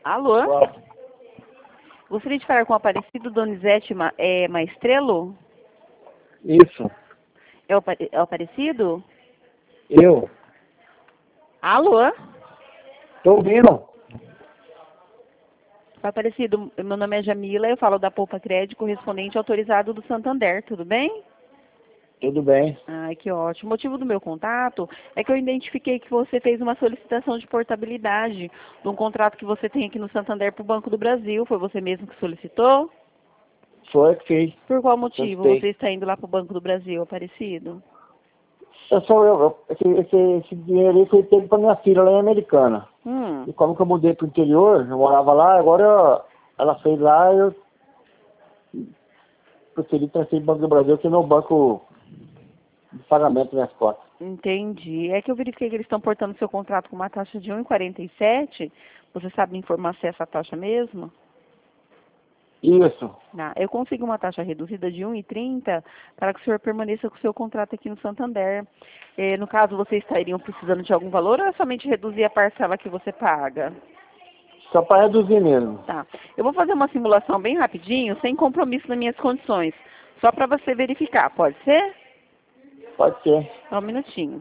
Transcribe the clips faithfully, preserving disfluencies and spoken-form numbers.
Alô? Uau. Gostaria de falar com o Aparecido Donizete Ma é, Maestrello? Isso. É o, Apa- é o Aparecido? Eu. Alô? Tô ouvindo. Aparecido, meu nome é Jamila, eu falo da Poupa Crédito, correspondente autorizado do Santander, tudo bem? Tudo bem. Ai, que ótimo. O motivo do meu contato é que eu identifiquei que você fez uma solicitação de portabilidade de um contrato que você tem aqui no Santander para o Banco do Brasil. Foi você mesmo que solicitou? Foi que fiz. Por qual motivo Gostei. você está indo lá para o Banco do Brasil, Aparecido? Eu sou eu. eu- Esse, esse, esse dinheiro aí foi pego pra minha filha lá em Americana. Hum, E como que eu mudei pro interior, eu morava lá, agora eu- ela fez lá e eu preferi transferir pro Banco do Brasil, que é meu banco de pagamento das cotas. entendi. É que eu verifiquei que eles estão portando seu contrato com uma taxa de um vírgula quarenta e sete. Você sabe me informar se é essa taxa mesmo? Isso. Ah, eu consigo uma taxa reduzida de um vírgula trinta para que o senhor permaneça com o seu contrato aqui no Santander. Eh, no caso, vocês estariam precisando de algum valor ou é somente reduzir a parcela que você paga? Só para reduzir mesmo. Tá. Eu vou fazer uma simulação bem rapidinho, sem compromisso nas minhas condições. Só para você verificar, pode ser? Pode ser. Só um minutinho.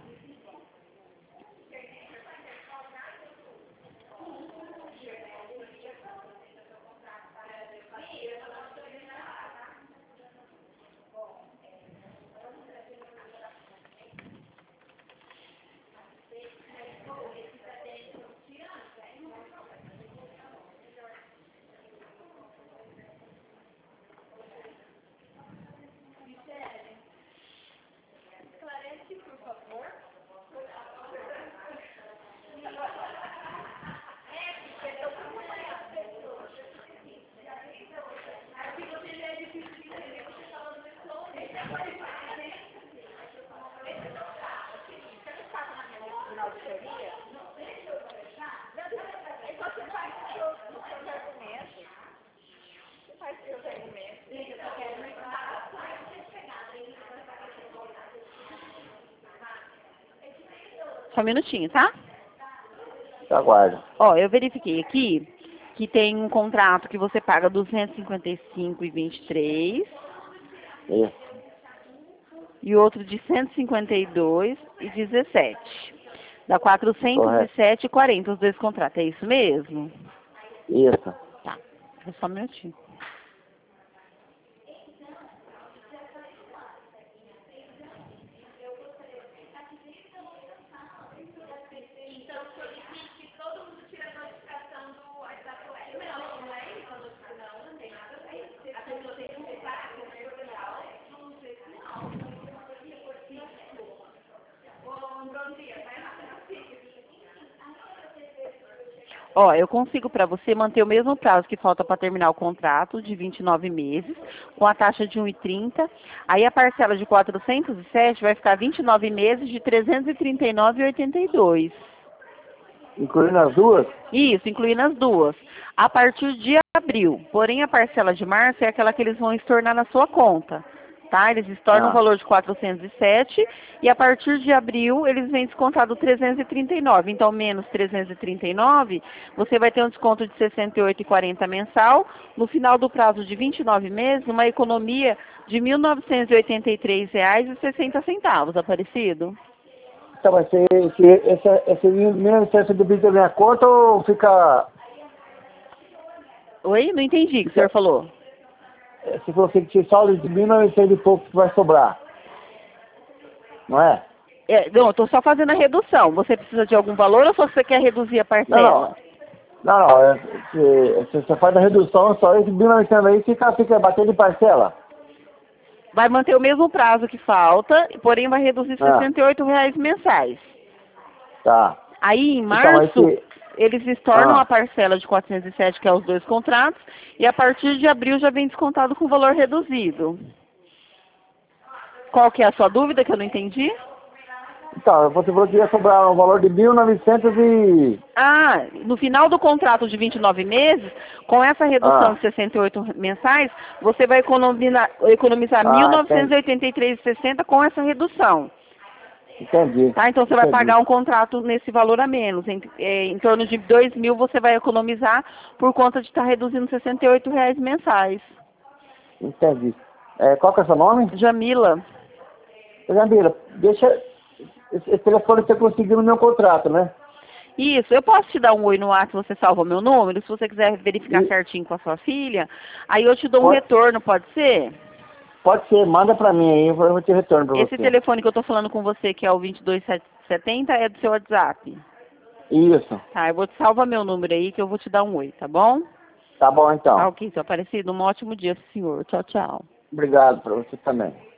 Só um minutinho, tá? Aguardo. Ó, eu verifiquei aqui que tem um contrato que você paga duzentos e cinquenta e cinco reais e vinte e três Isso. e outro de cento e cinquenta e dois reais e dezessete. Dá quatrocentos e Correto. sete reais e quarenta os dois contratos. É isso mesmo? Isso. Tá. Só um minutinho. Ó, eu consigo para você manter o mesmo prazo que falta para terminar o contrato, de vinte e nove meses, com a taxa de um vírgula trinta. Aí a parcela de quatrocentos e sete vai ficar vinte e nove meses de trezentos e trinta e nove reais e oitenta e dois. Incluindo as duas? Isso, incluindo as duas. A partir de abril. Porém, a parcela de março é aquela que eles vão estornar na sua conta. Tá? Eles estornam o Ah. valor de quatrocentos e sete e a partir de abril eles vêm descontado trezentos e trinta e nove. Então, menos trezentos e trinta e nove, você vai ter um desconto de sessenta e oito reais e quarenta mensal. No final do prazo de vinte e nove meses, uma economia de mil novecentos e oitenta e três reais e sessenta centavos, Aparecido. Então vai ser esse, esse, esse mil e novecentos debita minha conta ou fica... Oi? Não entendi o que o senhor falou. Você falou que tinha saldo de mil e novecentos e pouco que vai sobrar. Não é? É, não, eu estou só fazendo a redução. Você precisa de algum valor ou só você quer reduzir a Não, parcela? não. Não, não. é- Se se você faz a redução, só esse mil e novecentos aí fica, fica batendo de parcela. Vai manter o mesmo prazo que falta, porém vai reduzir Ah. sessenta e oito reais mensais. Tá. Aí, em Então, março, esse... eles estornam Ah. a parcela de quatrocentos e sete, que é os dois contratos, e a partir de abril já vem descontado com valor reduzido. Qual que é a sua dúvida, que eu não entendi? Então, você falou que ia sobrar um valor de mil e novecentos e... Ah, no final do contrato de vinte e nove meses, com essa redução Ah. de sessenta e oito mensais, você vai economizar, economizar Ah, mil novecentos e oitenta e três reais e sessenta com essa redução. Entendi. Tá? Então você vai Entendi. pagar um contrato nesse valor a menos. Em, é, em torno de dois mil você vai economizar por conta de estar reduzindo sessenta e oito reais mensais. Entendi. É, qual que é o seu nome? Jamila. Jamila, deixa... Esse, esse telefone você conseguiu no meu contrato, né? Isso, eu posso te dar um oi no ar se você salva meu número, se você quiser verificar E... certinho com a sua filha, aí eu te dou um Pode... retorno, pode ser? Pode ser, manda pra mim aí, eu vou te retorno pra Esse você. telefone que eu tô falando com você, que é o vinte e dois setenta, é do seu WhatsApp. Isso. Tá, eu vou te salvar meu número aí que eu vou te dar um oi, tá bom? Tá bom, então. Tá ok, seu Aparecido, um ótimo dia pro senhor. Tchau, tchau. Obrigado pra você também.